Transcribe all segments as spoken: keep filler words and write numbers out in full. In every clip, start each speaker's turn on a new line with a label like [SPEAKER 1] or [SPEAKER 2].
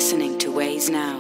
[SPEAKER 1] listening to Waze Now.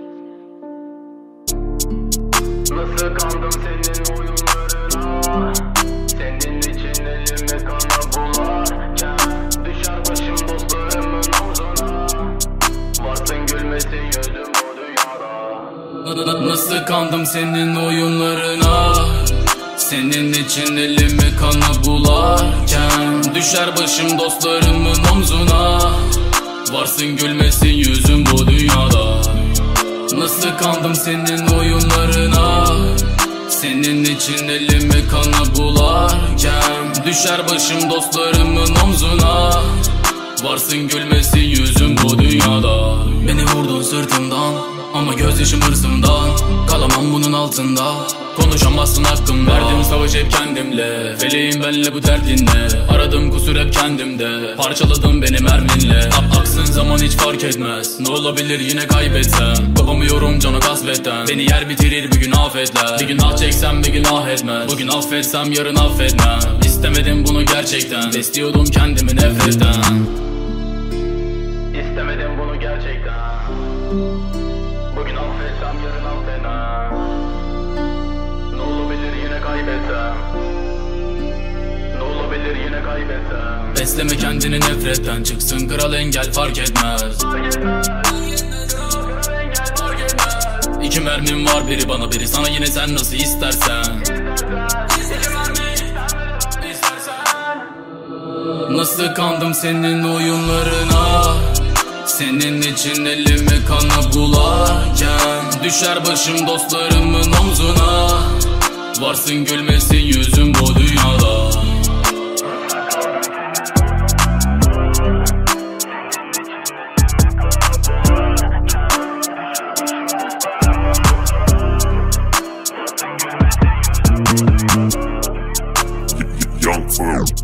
[SPEAKER 2] Nasıl kandım senin oyunlarına? Senin için elime kana bularken düşer başım dostlarımın omzuna. Varsın gülmesin yüzüm bu dünyada.
[SPEAKER 3] Nasıl kandım senin oyunlarına? Senin için elimi kana bularken düşer başım dostlarımın omzuna. Varsın gülmesin yüzüm bu dünyada. Nasıl kandım senin oyunlarına? Senin için elimi kana bularken düşer başım dostlarımın omzuna. Varsın gülmesin yüzüm bu dünyada. Beni vurdun sırtımdan ama gözyaşım hırsımdan. Kalamam bunun altında, konuşamazsın hakkım. Verdim savaş hep kendimle, feleğim benle bu derdinle. Aradım kusur hep kendimde, parçaladım beni merminle. Ak aksın zaman hiç fark etmez, ne olabilir yine kaybetsem. Kopamıyorum canı kasvetten, beni yer bitirir bir gün afetler. Bir gün ah çeksem bir gün ah etmez, bugün affetsem yarın affetmem. İstemedim bunu gerçekten, besliyordum kendimi nefretten.
[SPEAKER 2] İstemedim bunu gerçekten. Bugün affetsem yarın affetmem. Ne olabilir yine kaybetsem. Ne olabilir yine kaybetsem.
[SPEAKER 3] Besleme kendini nefretten, çıksın kral engel fark etmez.
[SPEAKER 2] Fark etmez. Kral engel fark etmez.
[SPEAKER 3] İki mermim var, biri bana biri sana, yine sen nasıl istersen. Nasıl kandım senin oyunlarına? Senin için elimi kana bularken düşer başım dostlarımın omzuna. Varsın gülmesin yüzüm bu dünyada.
[SPEAKER 4] Young Firm.